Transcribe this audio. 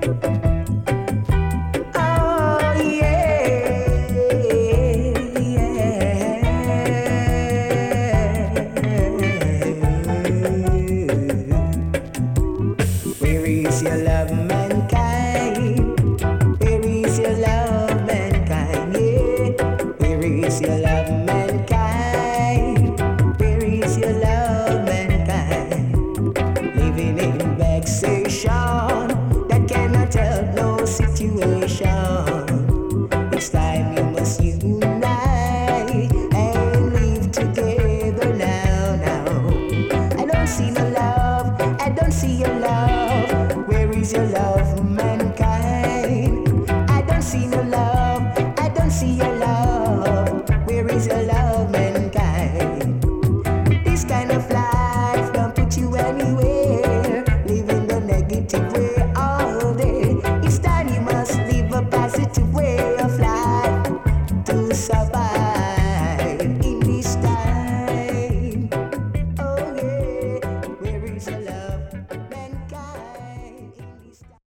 Oh yeah, Where is your love, mankind? Where is your love, mankind? Yeah. Where is your love, mankind? Where is your love, mankind? Living in vexation that cannot help no situation. It's time you must unite and live together now. I don't see no love, I don't see your love. Where is your love,